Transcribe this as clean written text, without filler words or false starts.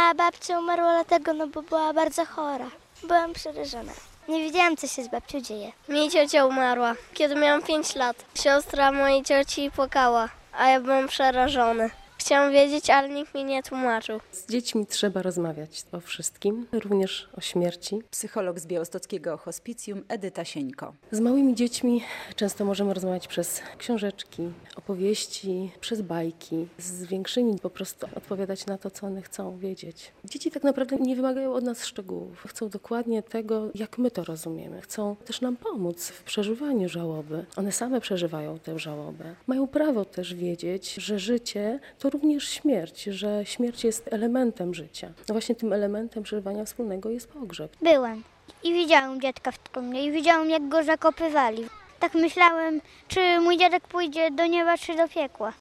A babcia umarła dlatego, bo była bardzo chora. Byłam przerażona. Nie wiedziałam, co się z babcią dzieje. Mi ciocia umarła, kiedy miałam 5 lat. Siostra mojej cioci płakała, a ja byłem przerażony. Chciałam wiedzieć, ale nikt mi nie tłumaczył. Z dziećmi trzeba rozmawiać o wszystkim, również o śmierci. Psycholog z białostockiego hospicjum Edyta Sieńko. Z małymi dziećmi często możemy rozmawiać przez książeczki, opowieści, przez bajki. Z większymi po prostu odpowiadać na to, co one chcą wiedzieć. Dzieci tak naprawdę nie wymagają od nas szczegółów. Chcą dokładnie tego, jak my to rozumiemy. Chcą też nam pomóc w przeżywaniu żałoby. One same przeżywają tę żałobę. Mają prawo też wiedzieć, że życie to również śmierć, że śmierć jest elementem życia. No właśnie tym elementem przeżywania wspólnego jest pogrzeb. Byłem i widziałem dziadka w trumnie i widziałem, jak go zakopywali. Tak myślałem, czy mój dziadek pójdzie do nieba, czy do piekła.